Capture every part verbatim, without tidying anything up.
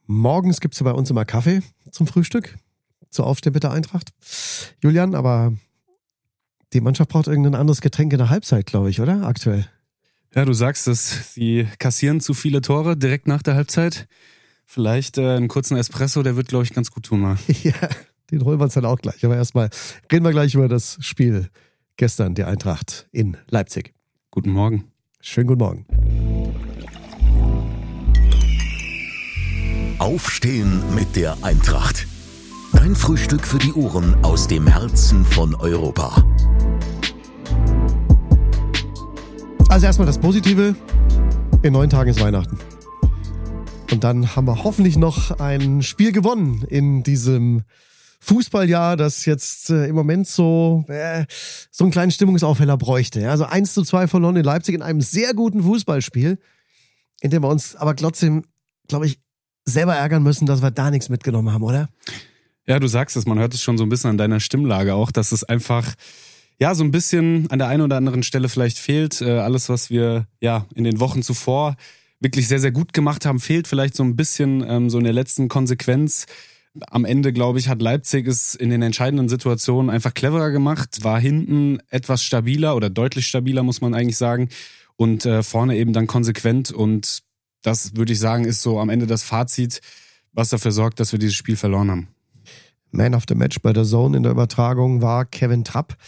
Morgens gibt es ja bei uns immer Kaffee zum Frühstück, zur Aufstehen mit der Eintracht. Julian, aber die Mannschaft braucht irgendein anderes Getränk in der Halbzeit, glaube ich, oder? Aktuell. Ja, du sagst es, sie kassieren zu viele Tore direkt nach der Halbzeit. Vielleicht äh, einen kurzen Espresso, der wird, glaube ich, ganz gut tun mal. Ja, den holen wir uns dann auch gleich. Aber erstmal reden wir gleich über das Spiel gestern, die Eintracht in Leipzig. Guten Morgen. Schönen guten Morgen. Aufstehen mit der Eintracht. Dein Frühstück für die Ohren aus dem Herzen von Europa. Also erstmal das Positive. In neun Tagen ist Weihnachten. Und dann haben wir hoffentlich noch ein Spiel gewonnen in diesem Fußballjahr, das jetzt äh, im Moment so äh, so einen kleinen Stimmungsaufheller bräuchte. Ja? Also eins zu zwei verloren in Leipzig in einem sehr guten Fußballspiel, in dem wir uns aber trotzdem, glaube ich, selber ärgern müssen, dass wir da nichts mitgenommen haben, oder? Ja, du sagst es, man hört es schon so ein bisschen an deiner Stimmlage auch, dass es einfach ja so ein bisschen an der einen oder anderen Stelle vielleicht fehlt. Äh, alles, was wir ja in den Wochen zuvor wirklich sehr, sehr gut gemacht haben, fehlt vielleicht so ein bisschen ähm, so in der letzten Konsequenz. Am Ende, glaube ich, hat Leipzig es in den entscheidenden Situationen einfach cleverer gemacht, war hinten etwas stabiler oder deutlich stabiler, muss man eigentlich sagen, und äh, vorne eben dann konsequent, und das, würde ich sagen, ist so am Ende das Fazit, was dafür sorgt, dass wir dieses Spiel verloren haben. Man of the Match bei der Zone in der Übertragung war Kevin Trapp,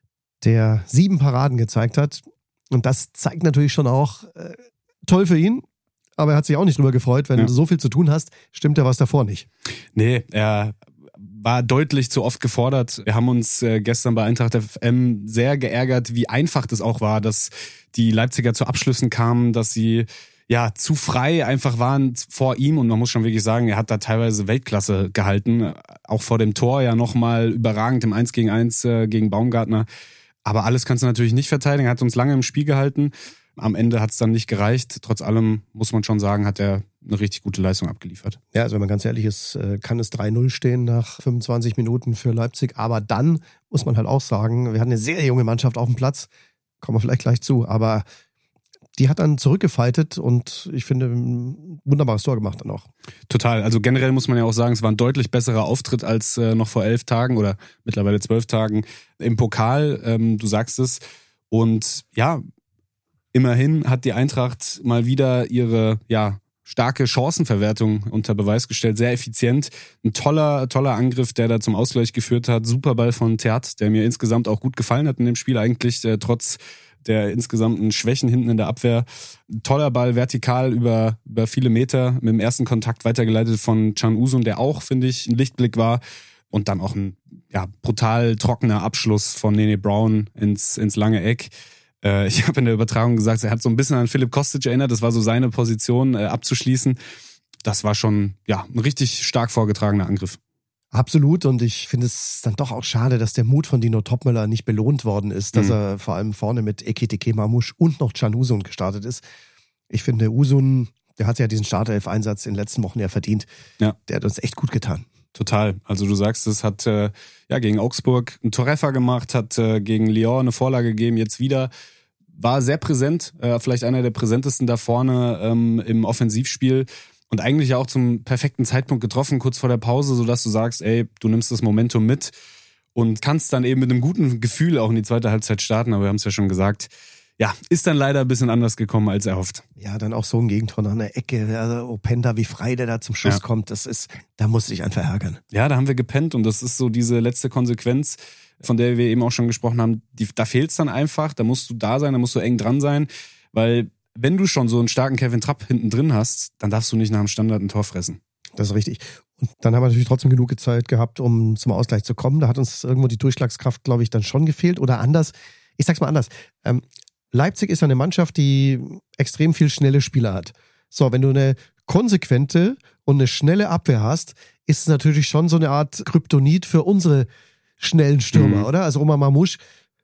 der sieben Paraden gezeigt hat, und das zeigt natürlich schon auch, äh, toll für ihn, aber er hat sich auch nicht drüber gefreut, wenn ja. du so viel zu tun hast, stimmt ja was davor nicht. Nee, er war deutlich zu oft gefordert. Wir haben uns äh, gestern bei Eintracht F M sehr geärgert, wie einfach das auch war, dass die Leipziger zu Abschlüssen kamen, dass sie ja zu frei einfach waren vor ihm, und man muss schon wirklich sagen, er hat da teilweise Weltklasse gehalten, auch vor dem Tor ja nochmal überragend im eins gegen eins äh, gegen Baumgartner, aber alles kannst du natürlich nicht verteidigen, er hat uns lange im Spiel gehalten. Am Ende hat es dann nicht gereicht. Trotz allem muss man schon sagen, hat er eine richtig gute Leistung abgeliefert. Ja, also wenn man ganz ehrlich ist, kann es drei null stehen nach fünfundzwanzig Minuten für Leipzig. Aber dann muss man halt auch sagen, wir hatten eine sehr junge Mannschaft auf dem Platz. Kommen wir vielleicht gleich zu. Aber die hat dann zurückgefightet und ich finde, ein wunderbares Tor gemacht dann auch. Total. Also generell muss man ja auch sagen, es war ein deutlich besserer Auftritt als äh, noch vor elf Tagen oder mittlerweile zwölf Tagen im Pokal. Ähm, du sagst es. Und ja, immerhin hat die Eintracht mal wieder ihre ja starke Chancenverwertung unter Beweis gestellt. Sehr effizient. Ein toller, toller Angriff, der da zum Ausgleich geführt hat. Super Ball von Theat, der mir insgesamt auch gut gefallen hat in dem Spiel eigentlich, äh, trotz der insgesamten Schwächen hinten in der Abwehr. Toller Ball, vertikal über, über viele Meter, mit dem ersten Kontakt weitergeleitet von Can Uzun, der auch, finde ich, ein Lichtblick war. Und dann auch ein ja brutal trockener Abschluss von Nene Brown ins, ins lange Eck. Ich habe in der Übertragung gesagt, er hat so ein bisschen an Filip Kostic erinnert. Das war so seine Position, äh, abzuschließen. Das war schon ja ein richtig stark vorgetragener Angriff. Absolut, und ich finde es dann doch auch schade, dass der Mut von Dino Topmöller nicht belohnt worden ist, dass mhm. er vor allem vorne mit Ekitike Mamouche und noch Can Uzun gestartet ist. Ich finde, Uzun, der hat ja diesen Startelf-Einsatz in den letzten Wochen ja verdient. Ja. Der hat uns echt gut getan. Total. Also du sagst, es hat äh, ja gegen Augsburg einen Treffer gemacht, hat äh, gegen Lyon eine Vorlage gegeben, jetzt wieder. War sehr präsent, äh, vielleicht einer der präsentesten da vorne ähm, im Offensivspiel und eigentlich auch zum perfekten Zeitpunkt getroffen, kurz vor der Pause, sodass du sagst, ey, du nimmst das Momentum mit und kannst dann eben mit einem guten Gefühl auch in die zweite Halbzeit starten, aber wir haben es ja schon gesagt, ja, ist dann leider ein bisschen anders gekommen als erhofft. Ja, dann auch so ein Gegentor nach einer Ecke, also Openda, wie frei der da zum Schuss ja. kommt, das ist, da muss ich einfach ärgern. Ja, da haben wir gepennt und das ist so diese letzte Konsequenz, von der wir eben auch schon gesprochen haben, die, da fehlt's dann einfach, da musst du da sein, da musst du eng dran sein, weil wenn du schon so einen starken Kevin Trapp hinten drin hast, dann darfst du nicht nach dem Standard ein Tor fressen. Das ist richtig. Und dann haben wir natürlich trotzdem genug Zeit gehabt, um zum Ausgleich zu kommen. Da hat uns irgendwo die Durchschlagskraft, glaube ich, dann schon gefehlt oder anders. Ich sag's mal anders. Ähm, Leipzig ist eine Mannschaft, die extrem viel schnelle Spieler hat. So, wenn du eine konsequente und eine schnelle Abwehr hast, ist es natürlich schon so eine Art Kryptonit für unsere schnellen Stürmer, mhm. oder? Also Omar Mamouche,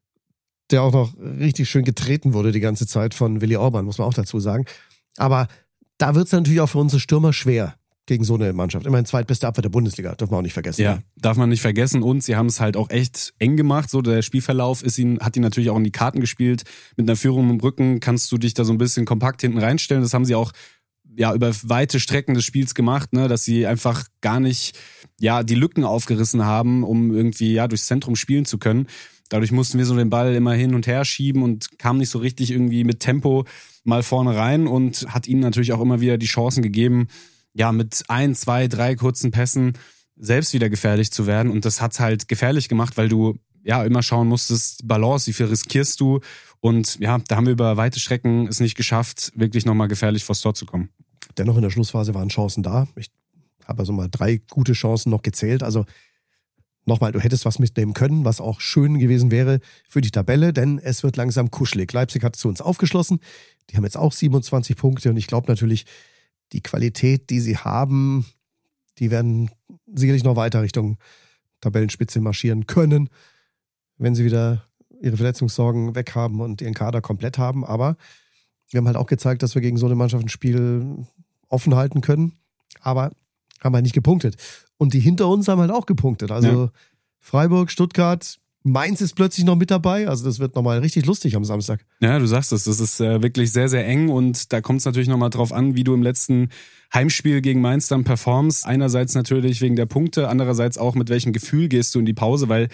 der auch noch richtig schön getreten wurde die ganze Zeit von Willi Orban, muss man auch dazu sagen. Aber da wird es natürlich auch für unsere Stürmer schwer gegen so eine Mannschaft. Immerhin zweitbeste Abwehr der Bundesliga, darf man auch nicht vergessen. Ja, darf man nicht vergessen. Und sie haben es halt auch echt eng gemacht. So, der Spielverlauf ist ihnen, hat ihnen natürlich auch in die Karten gespielt. Mit einer Führung im Rücken kannst du dich da so ein bisschen kompakt hinten reinstellen. Das haben sie auch ja über weite Strecken des Spiels gemacht, ne, dass sie einfach gar nicht ja die Lücken aufgerissen haben, um irgendwie ja durchs Zentrum spielen zu können. Dadurch mussten wir so den Ball immer hin und her schieben und kamen nicht so richtig irgendwie mit Tempo mal vorne rein und hat ihnen natürlich auch immer wieder die Chancen gegeben, ja mit ein, zwei, drei kurzen Pässen selbst wieder gefährlich zu werden. Und das hat's halt gefährlich gemacht, weil du ja immer schauen musstest, Balance, wie viel riskierst du? Und ja, da haben wir über weite Strecken es nicht geschafft, wirklich nochmal gefährlich vors Tor zu kommen. Dennoch in der Schlussphase waren Chancen da. Ich habe also mal drei gute Chancen noch gezählt. Also nochmal, du hättest was mitnehmen können, was auch schön gewesen wäre für die Tabelle, denn es wird langsam kuschelig. Leipzig hat zu uns aufgeschlossen. Die haben jetzt auch siebenundzwanzig Punkte und ich glaube natürlich, die Qualität, die sie haben, die werden sicherlich noch weiter Richtung Tabellenspitze marschieren können, wenn sie wieder ihre Verletzungssorgen weg haben und ihren Kader komplett haben. Aber wir haben halt auch gezeigt, dass wir gegen so eine Mannschaft ein Spiel offen halten können. Aber haben halt nicht gepunktet. Und die hinter uns haben halt auch gepunktet. Also ja. Freiburg, Stuttgart, Mainz ist plötzlich noch mit dabei. Also das wird nochmal richtig lustig am Samstag. Ja, du sagst es. Das ist äh, wirklich sehr, sehr eng. Und da kommt es natürlich nochmal drauf an, wie du im letzten Heimspiel gegen Mainz dann performst. Einerseits natürlich wegen der Punkte, andererseits auch mit welchem Gefühl gehst du in die Pause, weil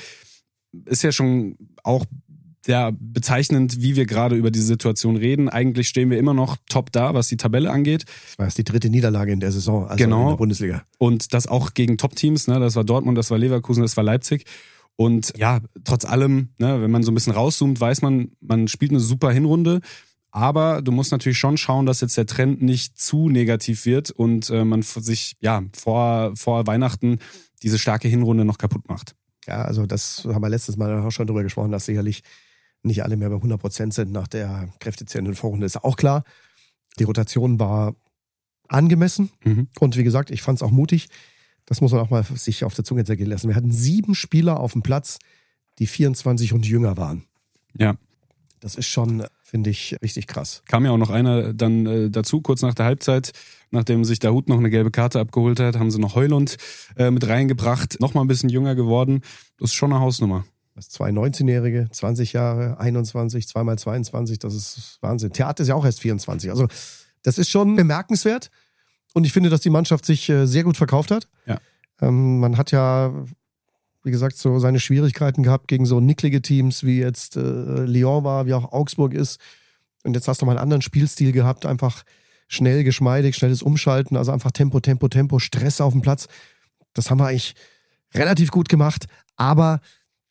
ist ja schon auch ja, bezeichnend, wie wir gerade über diese Situation reden. Eigentlich stehen wir immer noch top da, was die Tabelle angeht. Das war jetzt die dritte Niederlage in der Saison, also genau. in der Bundesliga. Und das auch gegen Top-Teams, ne? Das war Dortmund, das war Leverkusen, das war Leipzig. Und ja, trotz allem, ne, wenn man so ein bisschen rauszoomt, weiß man, man spielt eine super Hinrunde. Aber du musst natürlich schon schauen, dass jetzt der Trend nicht zu negativ wird und äh, man sich ja vor, vor Weihnachten diese starke Hinrunde noch kaputt macht. Ja, also das haben wir letztes Mal auch schon drüber gesprochen, dass sicherlich nicht alle mehr bei hundert Prozent sind nach der kräftezehrenden Vorrunde. Ist auch klar. Die Rotation war angemessen. Mhm. Und wie gesagt, ich fand es auch mutig. Das muss man auch mal sich auf der Zunge zergehen lassen. Wir hatten sieben Spieler auf dem Platz, die vierundzwanzig und jünger waren. Ja. Das ist schon, finde ich, richtig krass. Kam ja auch noch einer dann äh, dazu, kurz nach der Halbzeit, nachdem sich der Hut noch eine gelbe Karte abgeholt hat, haben sie noch Heulund äh, mit reingebracht, noch mal ein bisschen jünger geworden. Das ist schon eine Hausnummer. Das zwei neunzehnjährige, zwanzig Jahre, einundzwanzig, zweimal zweiundzwanzig, das ist Wahnsinn. Theater ist ja auch erst vierundzwanzig. Also das ist schon bemerkenswert. Und ich finde, dass die Mannschaft sich äh, sehr gut verkauft hat. Ja. Ähm, man hat ja, wie gesagt, so seine Schwierigkeiten gehabt gegen so nicklige Teams, wie jetzt äh, Lyon war, wie auch Augsburg ist. Und jetzt hast du mal einen anderen Spielstil gehabt, einfach schnell, geschmeidig, schnelles Umschalten, also einfach Tempo, Tempo, Tempo, Stress auf dem Platz. Das haben wir eigentlich relativ gut gemacht, aber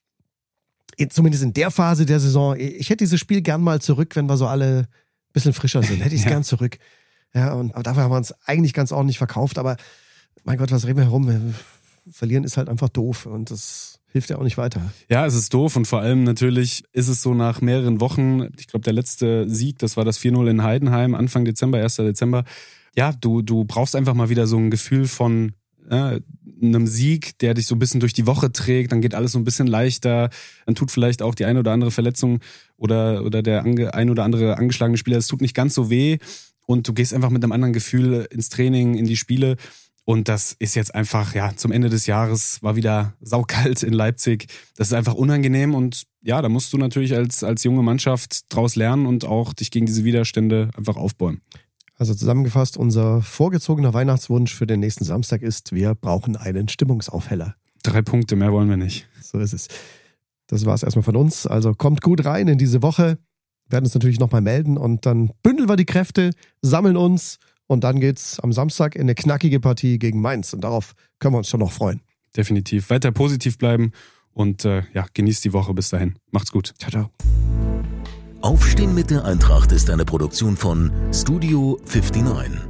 zumindest in der Phase der Saison, ich hätte dieses Spiel gern mal zurück, wenn wir so alle ein bisschen frischer sind, hätte ich es ja. gern zurück. Ja, und aber dafür haben wir uns eigentlich ganz ordentlich verkauft, aber mein Gott, was reden wir herum? Verlieren ist halt einfach doof und das hilft ja auch nicht weiter. Ja, es ist doof und vor allem natürlich ist es so nach mehreren Wochen, ich glaube der letzte Sieg, das war das vier null in Heidenheim, Anfang Dezember, erster Dezember. Ja, du, du brauchst einfach mal wieder so ein Gefühl von äh, einem Sieg, der dich so ein bisschen durch die Woche trägt, dann geht alles so ein bisschen leichter, dann tut vielleicht auch die eine oder andere Verletzung oder, oder der ange, ein oder andere angeschlagene Spieler, es tut nicht ganz so weh und du gehst einfach mit einem anderen Gefühl ins Training, in die Spiele. Und das ist jetzt einfach, ja, zum Ende des Jahres war wieder saukalt in Leipzig. Das ist einfach unangenehm und ja, da musst du natürlich als, als junge Mannschaft draus lernen und auch dich gegen diese Widerstände einfach aufbauen. Also zusammengefasst, unser vorgezogener Weihnachtswunsch für den nächsten Samstag ist, wir brauchen einen Stimmungsaufheller. Drei Punkte, mehr wollen wir nicht. So ist es. Das war es erstmal von uns. Also kommt gut rein in diese Woche. Wir werden uns natürlich nochmal melden und dann bündeln wir die Kräfte, sammeln uns. Und dann geht's am Samstag in eine knackige Partie gegen Mainz. Und darauf können wir uns schon noch freuen. Definitiv. Weiter positiv bleiben und äh, ja, genießt die Woche bis dahin. Macht's gut. Ciao, ciao. Aufstehen mit der Eintracht ist eine Produktion von Studio neunundfünfzig.